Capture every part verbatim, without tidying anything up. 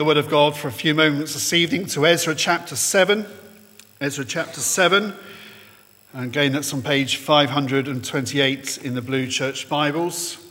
The word of God for a few moments this evening to Ezra chapter seven. Ezra chapter seven. And again, that's on page five hundred twenty-eight in the Blue Church Bibles.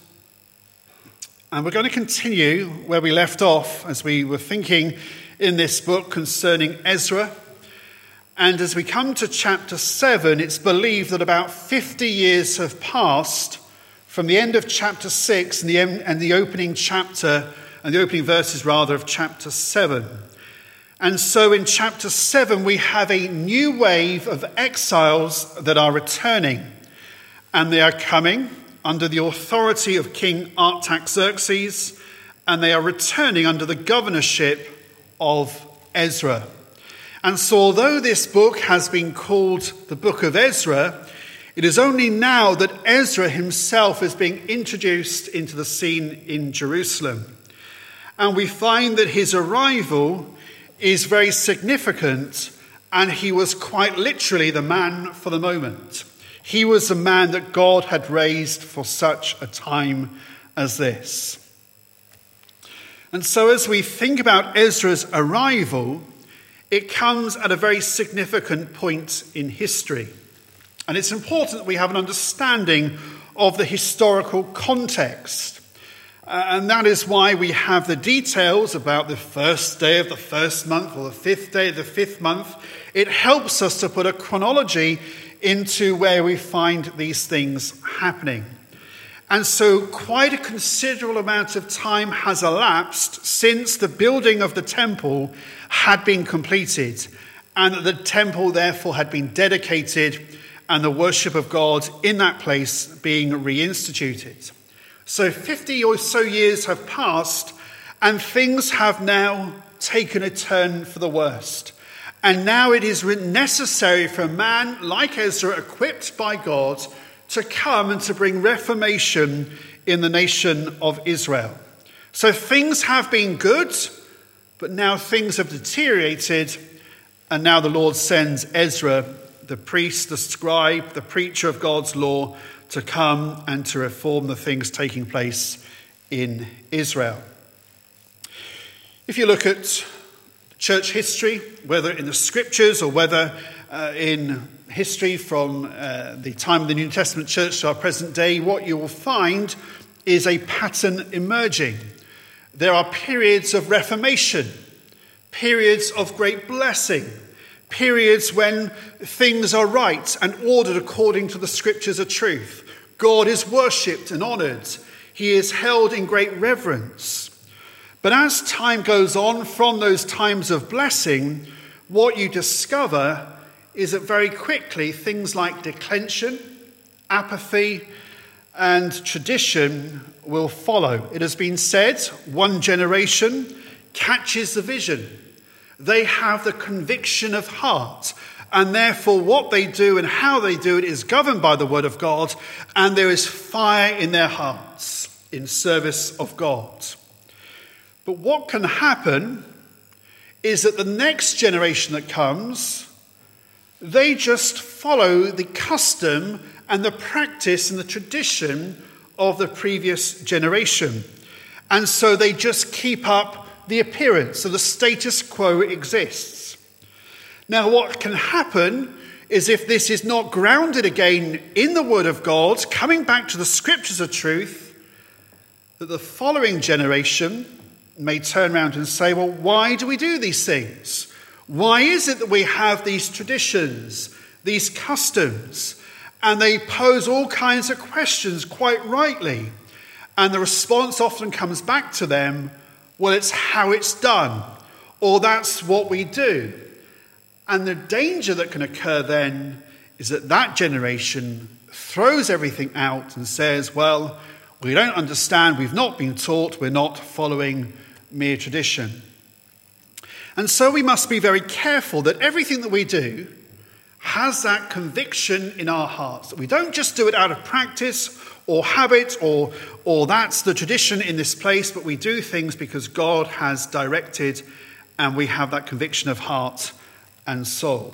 And we're going to continue where we left off as we were thinking in this book concerning Ezra. And as we come to chapter seven, it's believed that about fifty years have passed from the end of chapter six and the, and the opening chapter and the opening verses, rather, of chapter seven. And so in chapter seven, we have a new wave of exiles that are returning. And they are coming under the authority of King Artaxerxes, and they are returning under the governorship of Ezra. And so although this book has been called the Book of Ezra, it is only now that Ezra himself is being introduced into the scene in Jerusalem. And we find that his arrival is very significant, and he was quite literally the man for the moment. He was the man that God had raised for such a time as this. And so as we think about Ezra's arrival, it comes at a very significant point in history. And it's important that we have an understanding of the historical context. Uh, and that is why we have the details about the first day of the first month or the fifth day of the fifth month. It helps us to put a chronology into where we find these things happening. And so quite a considerable amount of time has elapsed since the building of the temple had been completed, and that the temple therefore had been dedicated and the worship of God in that place being reinstituted. So fifty or so years have passed, and things have now taken a turn for the worst. And now it is necessary for a man like Ezra, equipped by God, to come and to bring reformation in the nation of Israel. So things have been good, but now things have deteriorated, and now the Lord sends Ezra, the priest, the scribe, the preacher of God's law, to come and to reform the things taking place in Israel. If you look at church history, whether in the scriptures or whether uh, in history from uh, the time of the New Testament church to our present day, what you will find is a pattern emerging. There are periods of reformation, periods of great blessing, periods when things are right and ordered according to the scriptures of truth. God is worshipped and honoured. He is held in great reverence. But as time goes on from those times of blessing, what you discover is that very quickly things like declension, apathy, and tradition will follow. It has been said, one generation catches the vision. They have the conviction of heart, and therefore what they do and how they do it is governed by the word of God, and there is fire in their hearts in service of God. But what can happen is that the next generation that comes, they just follow the custom and the practice and the tradition of the previous generation. And so they just keep up the appearance, so the status quo exists. Now, what can happen is if this is not grounded again in the word of God, coming back to the scriptures of truth, that the following generation may turn around and say, well, why do we do these things? Why is it that we have these traditions, these customs? And they pose all kinds of questions quite rightly. And the response often comes back to them, well, it's how it's done, or that's what we do. And the danger that can occur then is that that generation throws everything out and says, well, we don't understand, we've not been taught, we're not following mere tradition. And so we must be very careful that everything that we do has that conviction in our hearts, that we don't just do it out of practice or habit, or or that's the tradition in this place, but we do things because God has directed, and we have that conviction of heart and soul.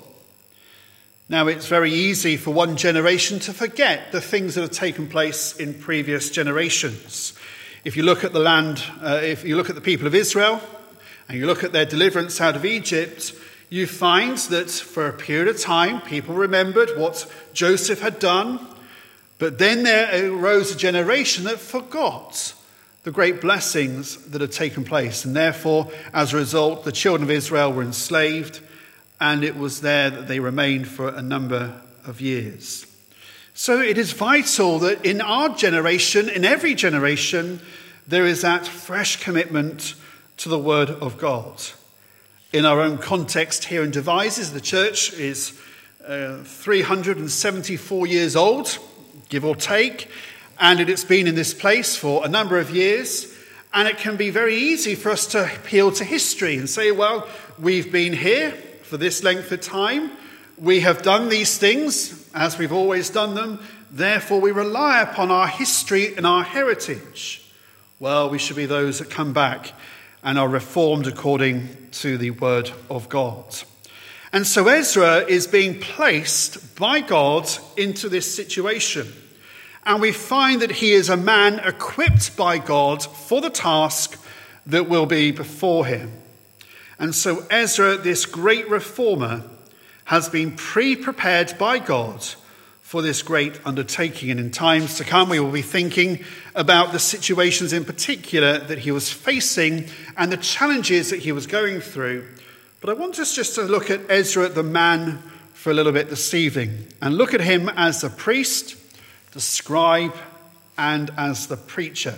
Now, it's very easy for one generation to forget the things that have taken place in previous generations. If you look at the land, uh, if you look at the people of Israel, and you look at their deliverance out of Egypt, you find that for a period of time, people remembered what Joseph had done, but then there arose a generation that forgot the great blessings that had taken place. And therefore, as a result, the children of Israel were enslaved, and it was there that they remained for a number of years. So it is vital that in our generation, in every generation, there is that fresh commitment to the Word of God. In our own context here in Devizes, the church is uh, three hundred seventy-four years old, give or take, and it has been in this place for a number of years, and it can be very easy for us to appeal to history and say, well, we've been here for this length of time, we have done these things as we've always done them, therefore we rely upon our history and our heritage. Well, we should be those that come back and are reformed according to the word of God. And so Ezra is being placed by God into this situation. And we find that he is a man equipped by God for the task that will be before him. And so Ezra, this great reformer, has been pre-prepared by God for this great undertaking. And in times to come, we will be thinking about the situations in particular that he was facing and the challenges that he was going through. But I want us just to look at Ezra, the man, for a little bit this evening, and look at him as the priest, the scribe, and as the preacher.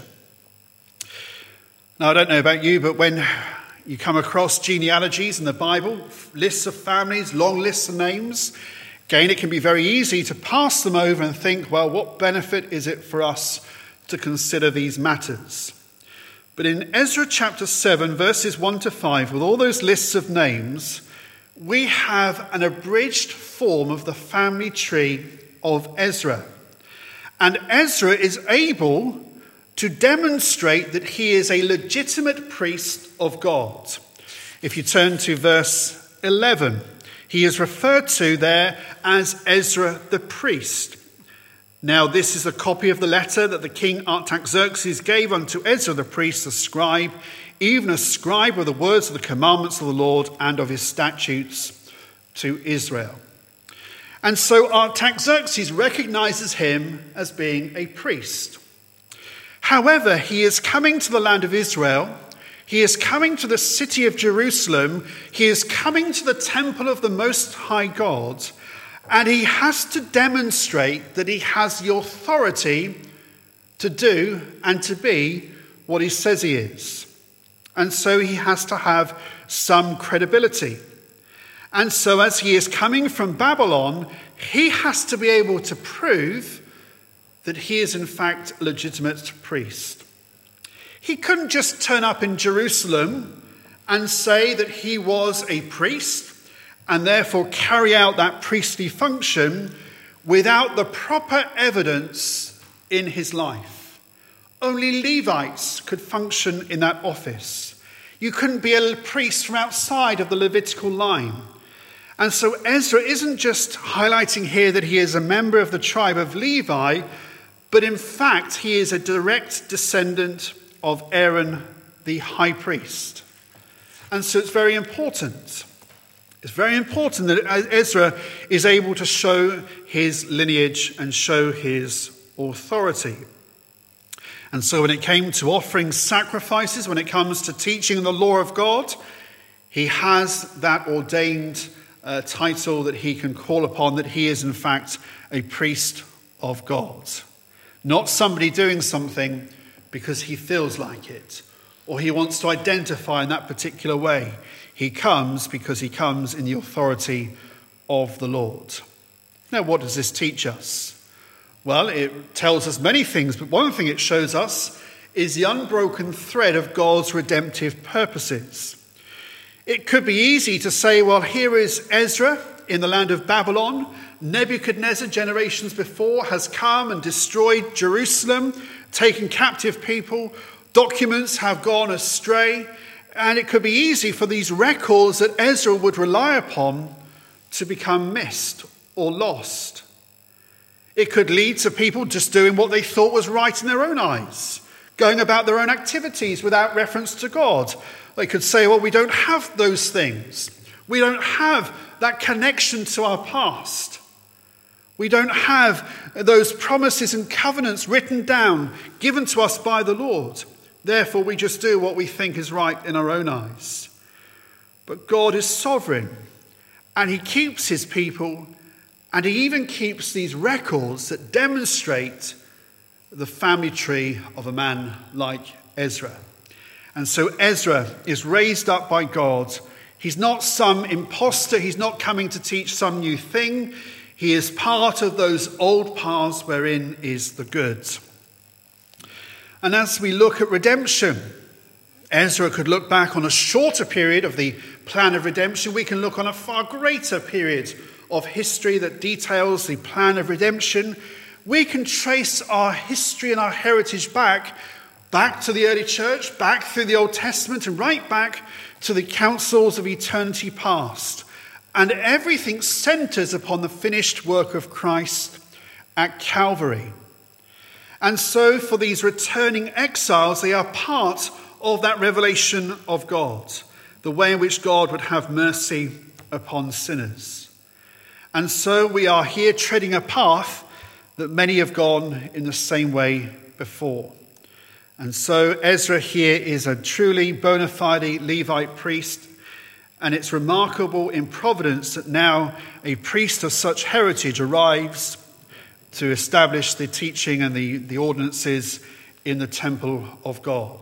Now, I don't know about you, but when you come across genealogies in the Bible, lists of families, long lists of names, again, it can be very easy to pass them over and think, well, what benefit is it for us to consider these matters? But in Ezra chapter seven, verses one to five, with all those lists of names, we have an abridged form of the family tree of Ezra. And Ezra is able to demonstrate that he is a legitimate priest of God. If you turn to verse eleven, he is referred to there as Ezra the priest. Now, this is a copy of the letter that the king Artaxerxes gave unto Ezra the priest, the scribe, even a scribe of the words of the commandments of the Lord and of his statutes to Israel. And so Artaxerxes recognizes him as being a priest. However, he is coming to the land of Israel. He is coming to the city of Jerusalem. He is coming to the temple of the Most High God. And he has to demonstrate that he has the authority to do and to be what he says he is. And so he has to have some credibility. And so as he is coming from Babylon, he has to be able to prove that he is in fact a legitimate priest. He couldn't just turn up in Jerusalem and say that he was a priest and therefore carry out that priestly function without the proper evidence in his life. Only Levites could function in that office. You couldn't be a priest from outside of the Levitical line. And so Ezra isn't just highlighting here that he is a member of the tribe of Levi, but in fact he is a direct descendant of Aaron the high priest. And so it's very important. It's very important that Ezra is able to show his lineage and show his authority. And so when it came to offering sacrifices, when it comes to teaching the law of God, he has that ordained uh, title that he can call upon, that he is in fact a priest of God. Not somebody doing something because he feels like it, or he wants to identify in that particular way. He comes because he comes in the authority of the Lord. Now, what does this teach us? Well, it tells us many things, but one thing it shows us is the unbroken thread of God's redemptive purposes. It could be easy to say, well, here is Ezra in the land of Babylon. Nebuchadnezzar, generations before, has come and destroyed Jerusalem, taken captive people. Documents have gone astray. And it could be easy for these records that Ezra would rely upon to become missed or lost. It could lead to people just doing what they thought was right in their own eyes, going about their own activities without reference to God. They could say, well, we don't have those things. We don't have that connection to our past. We don't have those promises and covenants written down, given to us by the Lord. Therefore, we just do what we think is right in our own eyes. But God is sovereign, and he keeps his people, and he even keeps these records that demonstrate the family tree of a man like Ezra. And so Ezra is raised up by God. He's not some imposter. He's not coming to teach some new thing. He is part of those old paths wherein is the good. And as we look at redemption, Ezra could look back on a shorter period of the plan of redemption. We can look on a far greater period of history that details the plan of redemption. We can trace our history and our heritage back, back to the early church, back through the Old Testament, and right back to the councils of eternity past. And everything centers upon the finished work of Christ at Calvary. And so for these returning exiles, they are part of that revelation of God, the way in which God would have mercy upon sinners. And so we are here treading a path that many have gone in the same way before. And so Ezra here is a truly bona fide Levite priest. And it's remarkable in providence that now a priest of such heritage arrives to establish the teaching and the, the ordinances in the temple of God.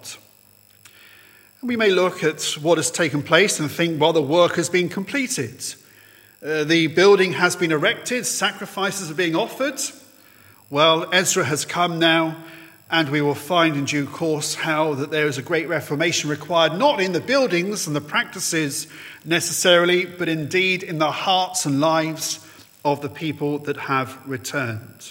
And we may look at what has taken place and think, well, the work has been completed. Uh, the building has been erected, sacrifices are being offered. Well, Ezra has come now, and we will find in due course how that there is a great reformation required, not in the buildings and the practices necessarily, but indeed in the hearts and lives of the people that have returned.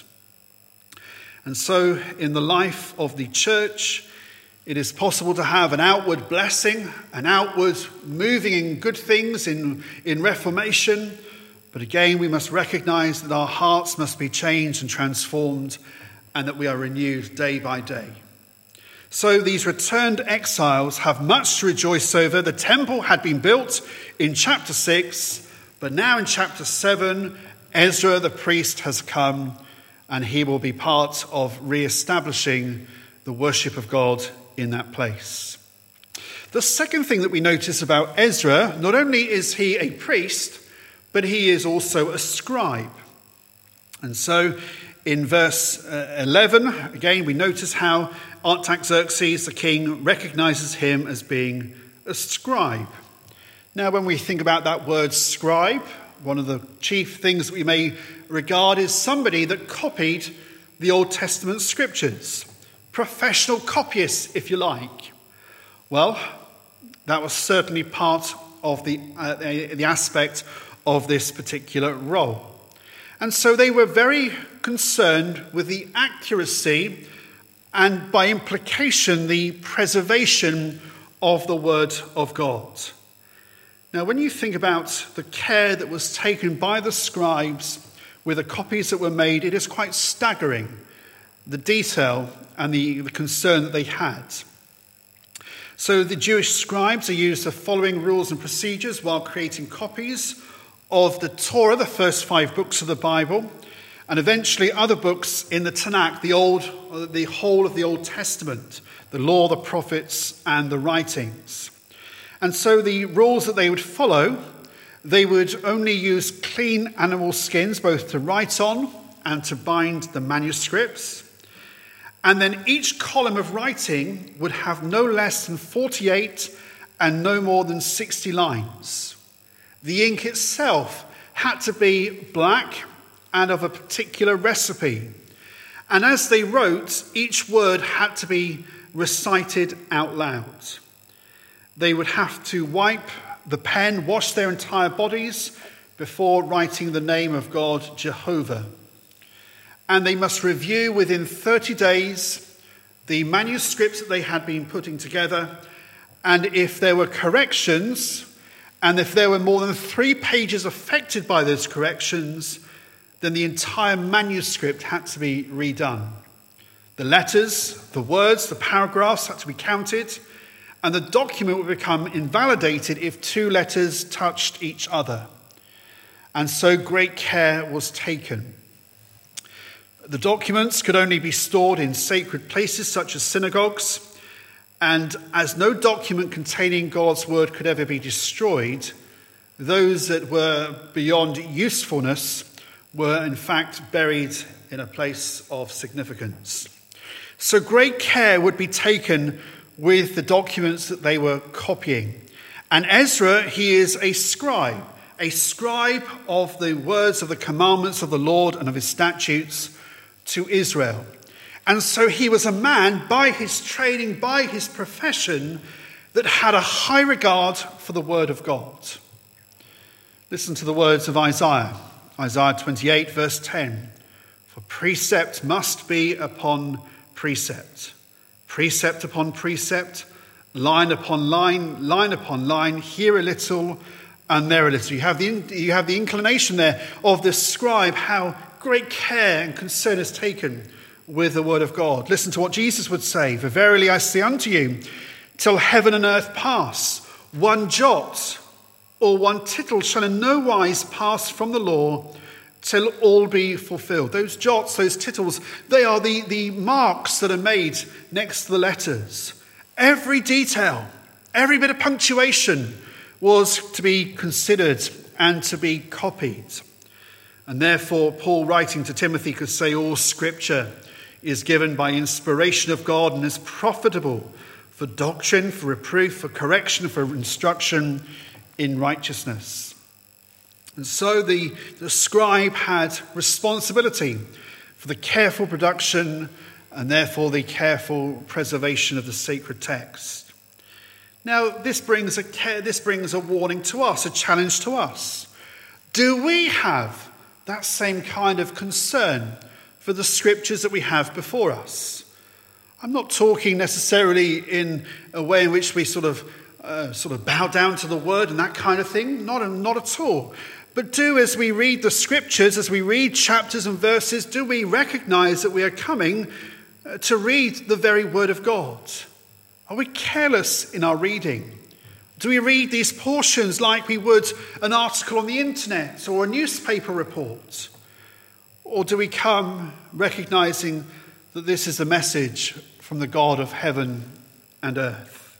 And so in the life of the church, it is possible to have an outward blessing, an outward moving in good things, in, in reformation. But again, we must recognize that our hearts must be changed and transformed, and that we are renewed day by day. So these returned exiles have much to rejoice over. The temple had been built in chapter six, but now in chapter seven, Ezra the priest has come, and he will be part of re-establishing the worship of God in that place. The second thing that we notice about Ezra, not only is he a priest, but he is also a scribe. And so in verse eleven, again, we notice how Artaxerxes, the king, recognizes him as being a scribe. Now, when we think about that word scribe, one of the chief things that we may regard is somebody that copied the Old Testament scriptures. Professional copyists, if you like. Well, that was certainly part of the, uh, the aspect of this particular role. And so they were very concerned with the accuracy and, by implication, the preservation of the Word of God. Now, when you think about the care that was taken by the scribes with the copies that were made, it is quite staggering, the detail and the, the concern that they had. So the Jewish scribes used the following rules and procedures while creating copies of the Torah, the first five books of the Bible, and eventually other books in the Tanakh, the old, the whole of the Old Testament, the law, the prophets, and the writings. And so the rules that they would follow, they would only use clean animal skins, both to write on and to bind the manuscripts. And then each column of writing would have no less than forty-eight and no more than sixty lines. The ink itself had to be black and of a particular recipe. And as they wrote, each word had to be recited out loud. They would have to wipe the pen, wash their entire bodies before writing the name of God, Jehovah. And they must review within thirty days the manuscripts that they had been putting together. And if there were corrections, and if there were more than three pages affected by those corrections, then the entire manuscript had to be redone. The letters, the words, the paragraphs had to be counted, and the document would become invalidated if two letters touched each other. And so great care was taken. The documents could only be stored in sacred places such as synagogues, and as no document containing God's word could ever be destroyed, those that were beyond usefulness were in fact buried in a place of significance. So great care would be taken with the documents that they were copying. And Ezra, he is a scribe, a scribe of the words of the commandments of the Lord and of his statutes to Israel. And so he was a man, by his training, by his profession, that had a high regard for the word of God. Listen to the words of Isaiah, Isaiah twenty-eight, verse ten. For precept must be upon precept, precept upon precept, line upon line, line upon line, here a little and there a little. You have the, you have the inclination there of the scribe, how great care and concern is taken with the word of God. Listen to what Jesus would say. For verily I say unto you, till heaven and earth pass, one jot or one tittle shall in no wise pass from the law till all be fulfilled. Those jots, those tittles, they are the, the marks that are made next to the letters. Every detail, every bit of punctuation was to be considered and to be copied. And therefore, Paul, writing to Timothy, could say all scripture is given by inspiration of God and is profitable for doctrine, for reproof, for correction, for instruction in righteousness. And so the, the scribe had responsibility for the careful production and therefore the careful preservation of the sacred text. Now, this brings a this brings a warning to us, a challenge to us. Do we have that same kind of concern for the scriptures that we have before us? I'm not talking necessarily in a way in which we sort of uh, sort of bow down to the word and that kind of thing. Not, not at all. But do, as we read the scriptures, as we read chapters and verses, do we recognize that we are coming to read the very word of God? Are we careless in our reading? Do we read these portions like we would an article on the internet or a newspaper report? Or do we come recognizing that this is a message from the God of heaven and earth?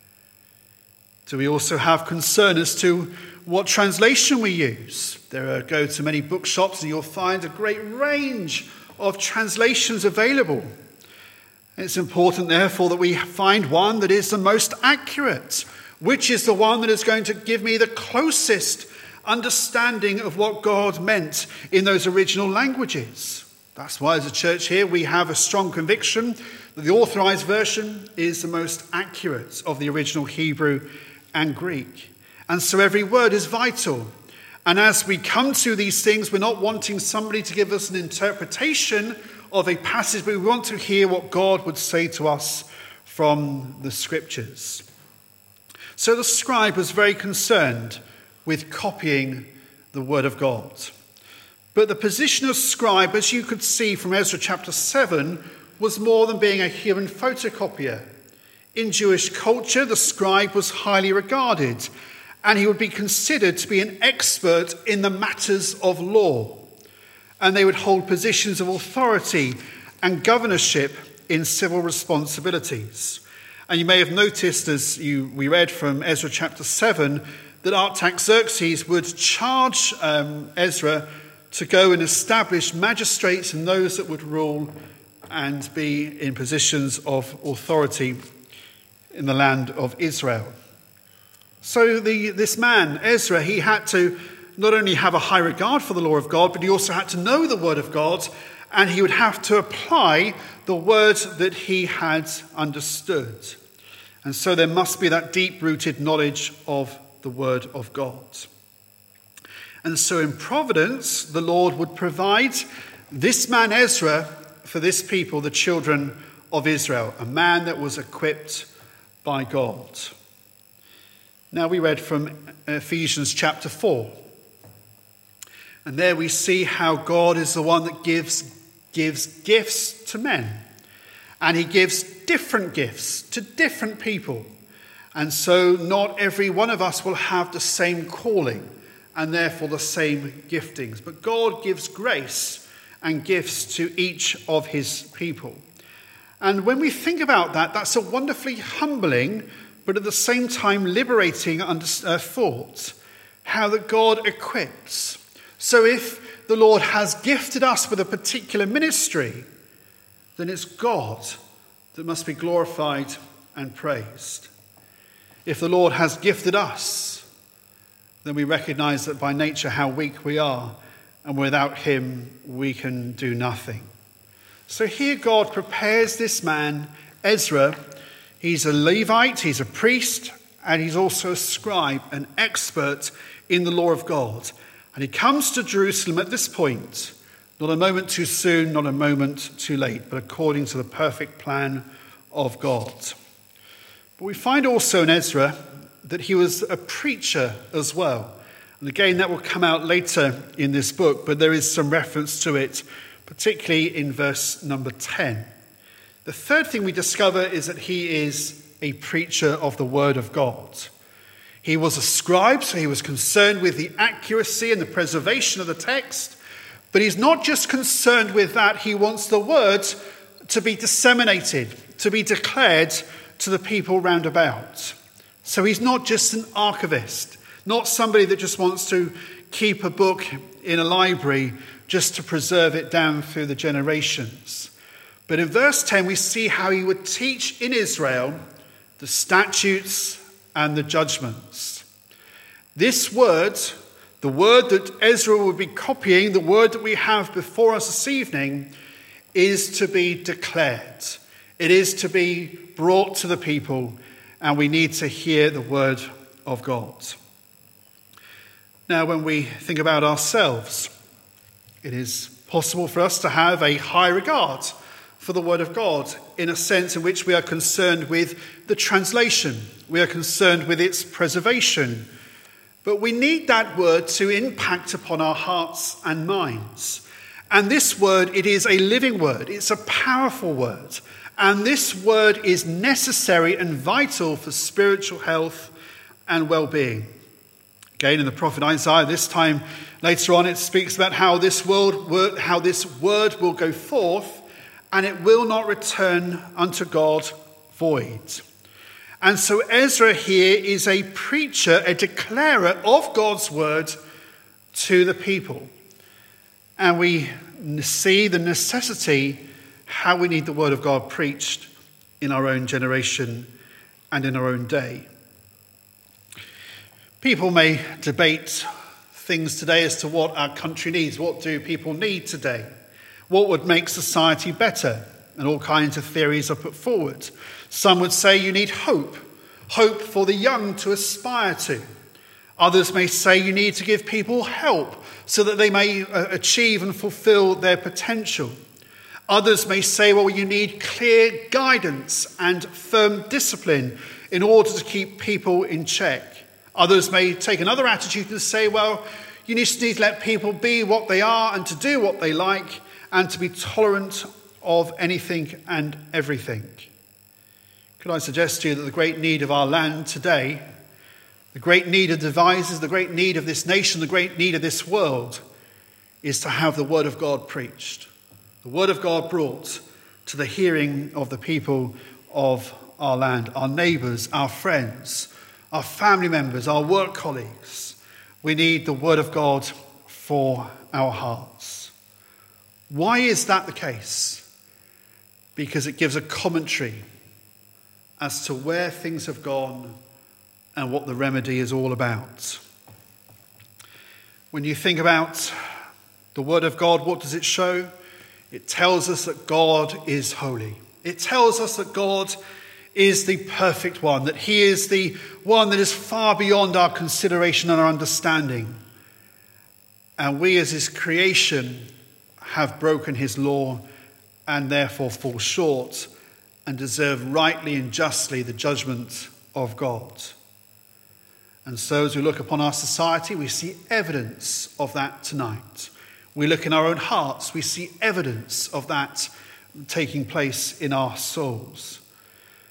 Do we also have concern as to what translation we use? There are, go to many bookshops and you'll find a great range of translations available. It's important, therefore, that we find one that is the most accurate, which is the one that is going to give me the closest understanding of what God meant in those original languages. That's why, as a church here, we have a strong conviction that the authorized version is the most accurate of the original Hebrew and Greek. And so every word is vital. And as we come to these things, we're not wanting somebody to give us an interpretation of a passage, but we want to hear what God would say to us from the scriptures. So the scribe was very concerned with copying the word of God. But the position of scribe, as you could see from Ezra chapter seven, was more than being a human photocopier. In Jewish culture, the scribe was highly regarded, and he would be considered to be an expert in the matters of law. And they would hold positions of authority and governorship in civil responsibilities. And you may have noticed, as you, we read from Ezra chapter seven, that Artaxerxes would charge um, Ezra to go and establish magistrates and those that would rule and be in positions of authority in the land of Israel. So the, this man, Ezra, he had to not only have a high regard for the law of God, but he also had to know the word of God, and he would have to apply the word that he had understood. And so there must be that deep-rooted knowledge of the word of God. And so in providence, the Lord would provide this man Ezra for this people, the children of Israel, a man that was equipped by God. Now we read from Ephesians chapter four. And there we see how God is the one that gives, gives gifts to men. And he gives different gifts to different people. And so not every one of us will have the same calling and therefore the same giftings. But God gives grace and gifts to each of his people. And when we think about that, that's a wonderfully humbling, but at the same time liberating under, uh, thought, how that God equips. So if the Lord has gifted us with a particular ministry, then it's God that must be glorified and praised. If the Lord has gifted us, then we recognize that by nature how weak we are, and without him we can do nothing. So here God prepares this man, Ezra. He's a Levite, he's a priest, and he's also a scribe, an expert in the law of God. And he comes to Jerusalem at this point, not a moment too soon, not a moment too late, but according to the perfect plan of God. But we find also in Ezra that he was a preacher as well. And again, that will come out later in this book, but there is some reference to it, particularly in verse number ten. The third thing we discover is that he is a preacher of the word of God. He was a scribe, so he was concerned with the accuracy and the preservation of the text. But he's not just concerned with that. He wants the word to be disseminated, to be declared to the people round about. So he's not just an archivist, not somebody that just wants to keep a book in a library just to preserve it down through the generations. But in verse ten, we see how he would teach in Israel the statutes and the judgments. This word, the word that Ezra would be copying, the word that we have before us this evening, is to be declared. It is to be brought to the people, and we need to hear the word of God. Now, when we think about ourselves, it is possible for us to have a high regard for the word of God in a sense in which we are concerned with the translation. We are concerned with its preservation. But we need that word to impact upon our hearts and minds. And this word, it is a living word. It's a powerful word. And this word is necessary and vital for spiritual health and well-being. Again, in the prophet Isaiah, this time later on, it speaks about how this word, how this word will go forth, and it will not return unto God void. And so Ezra here is a preacher, a declarer of God's word to the people. And we see the necessity how we need the word of God preached in our own generation and in our own day. People may debate things today as to what our country needs. What do people need today? What would make society better? And all kinds of theories are put forward. Some would say you need hope, hope for the young to aspire to. Others may say you need to give people help so that they may achieve and fulfill their potential. Others may say, well, you need clear guidance and firm discipline in order to keep people in check. Others may take another attitude and say, well, you need to let people be what they are and to do what they like and to be tolerant of anything and everything. Could I suggest to you that the great need of our land today, the great need of devices, the great need of this nation, the great need of this world is to have the word of God preached. The word of God brought to the hearing of the people of our land, our neighbours, our friends, our family members, our work colleagues. We need the word of God for our hearts. Why is that the case? Because it gives a commentary as to where things have gone and what the remedy is all about. When you think about the word of God, what does it show? It tells us that God is holy. It tells us that God is the perfect one, that he is the one that is far beyond our consideration and our understanding. And we as his creation have broken his law and therefore fall short and deserve rightly and justly the judgment of God. And so as we look upon our society, we see evidence of that tonight. We look in our own hearts, we see evidence of that taking place in our souls.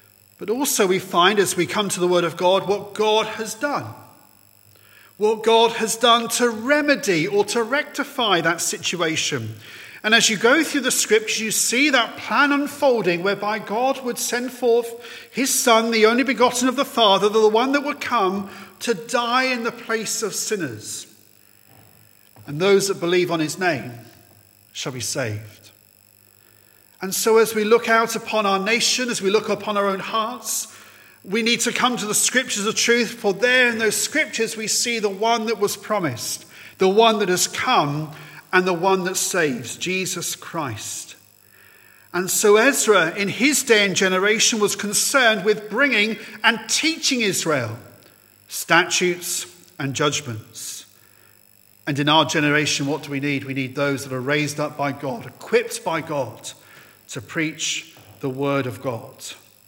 But also we find, as we come to the word of God, what God has done. What God has done to remedy or to rectify that situation. And as you go through the scriptures, you see that plan unfolding whereby God would send forth his Son, the only begotten of the Father, the one that would come to die in the place of sinners. And those that believe on his name shall be saved. And so as we look out upon our nation, as we look upon our own hearts, we need to come to the scriptures of truth, for there in those scriptures we see the one that was promised, the one that has come, and the one that saves, Jesus Christ. And so Ezra, in his day and generation, was concerned with bringing and teaching Israel statutes and judgments. And in our generation, what do we need? We need those that are raised up by God, equipped by God, to preach the word of God.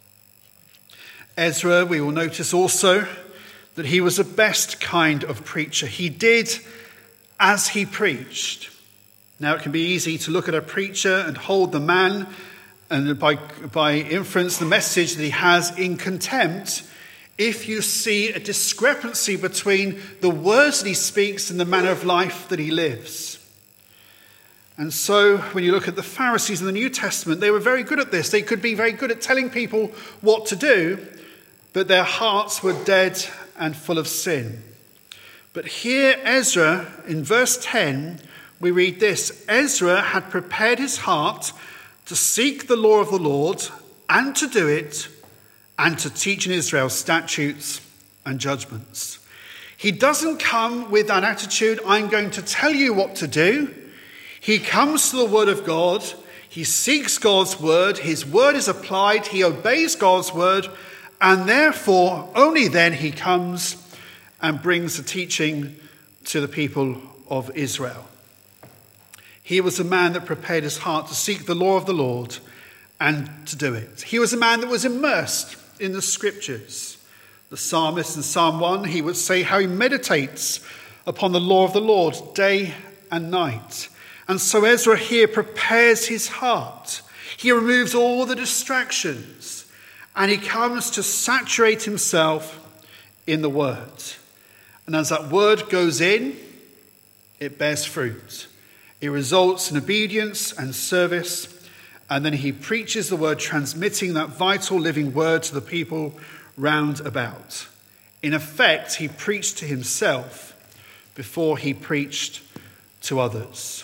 Ezra, we will notice also that he was the best kind of preacher. He did as he preached. Now, it can be easy to look at a preacher and hold the man and by, by inference the message that he has in contempt if you see a discrepancy between the words that he speaks and the manner of life that he lives. And so when you look at the Pharisees in the New Testament, they were very good at this. They could be very good at telling people what to do, but their hearts were dead and full of sin. But here, Ezra, in verse ten, we read this: Ezra had prepared his heart to seek the law of the Lord and to do it, and to teach in Israel statutes and judgments. He doesn't come with that attitude, I'm going to tell you what to do. He comes to the word of God. He seeks God's word. His word is applied. He obeys God's word. And therefore, only then he comes and brings the teaching to the people of Israel. He was a man that prepared his heart to seek the law of the Lord and to do it. He was a man that was immersed in the scriptures. The psalmist in Psalm one, he would say how he meditates upon the law of the Lord day and night. And so Ezra here prepares his heart. He removes all the distractions and he comes to saturate himself in the word. And as that word goes in, it bears fruit. It results in obedience and service. And then he preaches the word, transmitting that vital living word to the people round about. In effect, he preached to himself before he preached to others.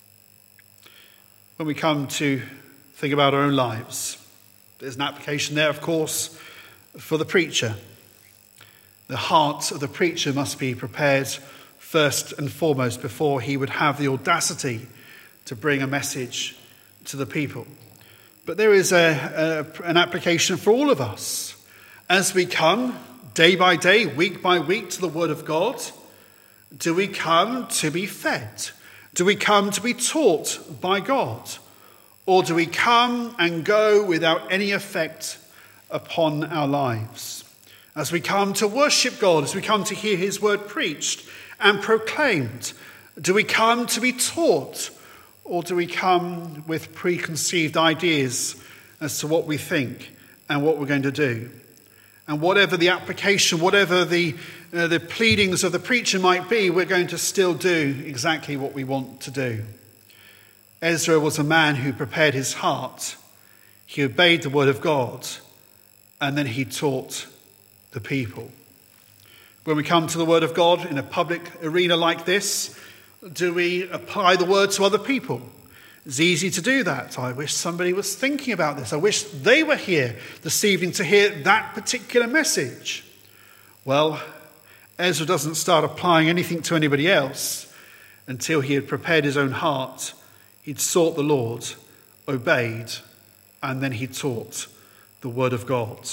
When we come to think about our own lives, there's an application there, of course, for the preacher. The heart of the preacher must be prepared first and foremost before he would have the audacity to bring a message to the people. But there is a, a, an application for all of us. As we come day by day, week by week to the word of God, do we come to be fed? Do we come to be taught by God? Or do we come and go without any effect upon our lives? As we come to worship God, as we come to hear his word preached and proclaimed, do we come to be taught? Or do we come with preconceived ideas as to what we think and what we're going to do? And whatever the application, whatever the, uh, the pleadings of the preacher might be, we're going to still do exactly what we want to do. Ezra was a man who prepared his heart. He obeyed the word of God, and then he taught the people. When we come to the word of God in a public arena like this, do we apply the word to other people? It's easy to do that. I wish somebody was thinking about this. I wish they were here this evening to hear that particular message. Well, Ezra doesn't start applying anything to anybody else until he had prepared his own heart. He'd sought the Lord, obeyed, and then he taught the word of God.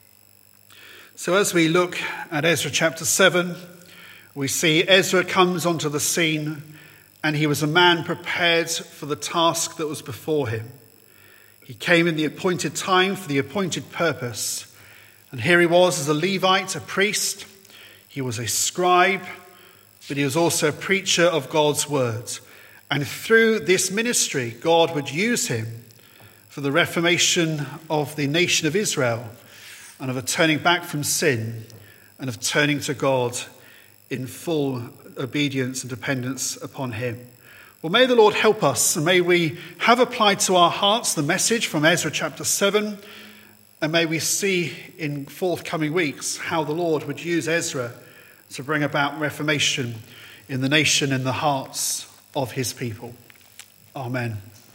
So as we look at Ezra chapter seven, we see Ezra comes onto the scene, and he was a man prepared for the task that was before him. He came in the appointed time for the appointed purpose. And here he was as a Levite, a priest. He was a scribe, but he was also a preacher of God's word. And through this ministry, God would use him for the reformation of the nation of Israel and of a turning back from sin and of turning to God in full obedience and dependence upon him. Well, may the Lord help us, and may we have applied to our hearts the message from Ezra chapter seven, and may we see in forthcoming weeks how the Lord would use Ezra to bring about reformation in the nation and the hearts of his people. Amen.